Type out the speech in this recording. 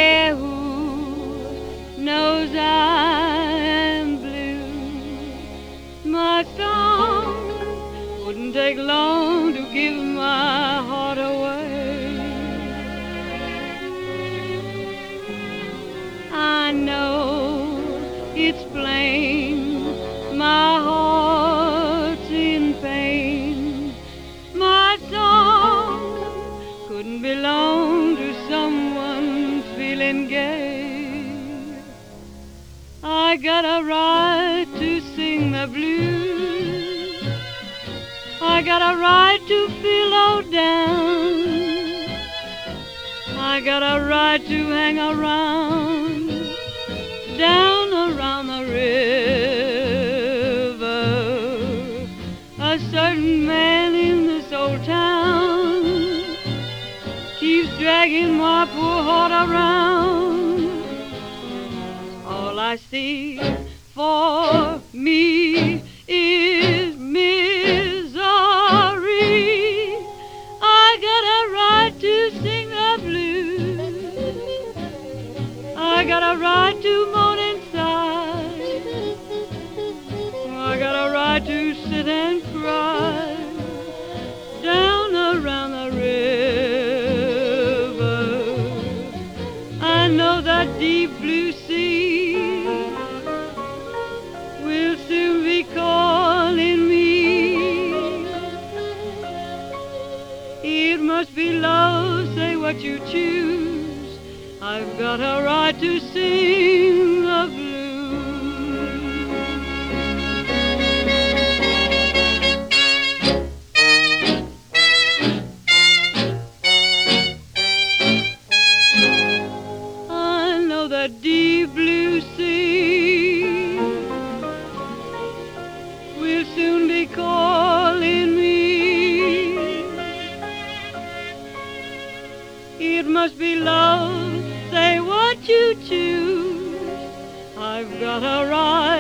Yeah, who knows I am blue? My song wouldn't take long to give my heart away. I know it's plain my heart's in pain. My song couldn't belong to someone feeling gay. I got a right to sing the blues. I got a right to feel low down. I got a right to hang around, down around the river. A certain man in this old town keeps dragging my poor heart around. All I see for me is misery. I got a right to sing the blues. I got a right to moan inside. I got a right to sit and cry down around the river. I know that deep blue sea will soon be calling me. It must be love, say what you choose. I've got a right to sing the blues. I know the deep blue sea will soon be calling me. It must be love, say what you choose. I've got a right